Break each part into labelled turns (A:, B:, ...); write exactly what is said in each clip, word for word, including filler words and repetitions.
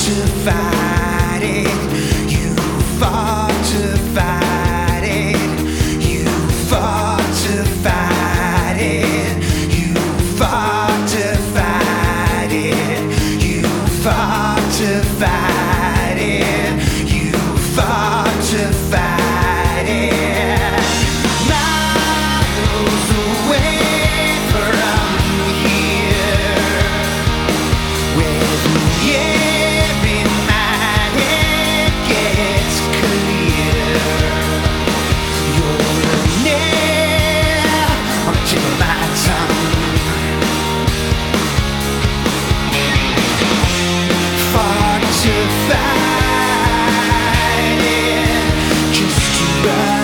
A: to fight it. You fought to fight it. You fought to fight it. You fought to fight it. You fought to fight it. You fought to fight it. Miles away from here, with every mind it gets clear. You're a nail onto my tongue. Fought to fight it, just to run.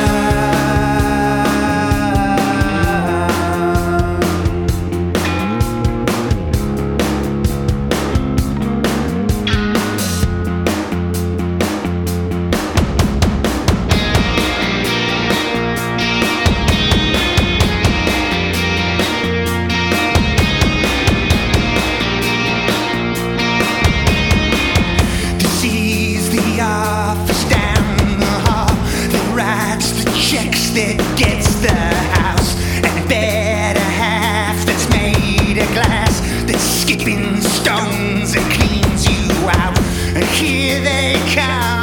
A: To seize the office down the hall, that writes the checks, that gets the house, and a better half that's made of glass, that's skipping stones and cleans you out. And here they come.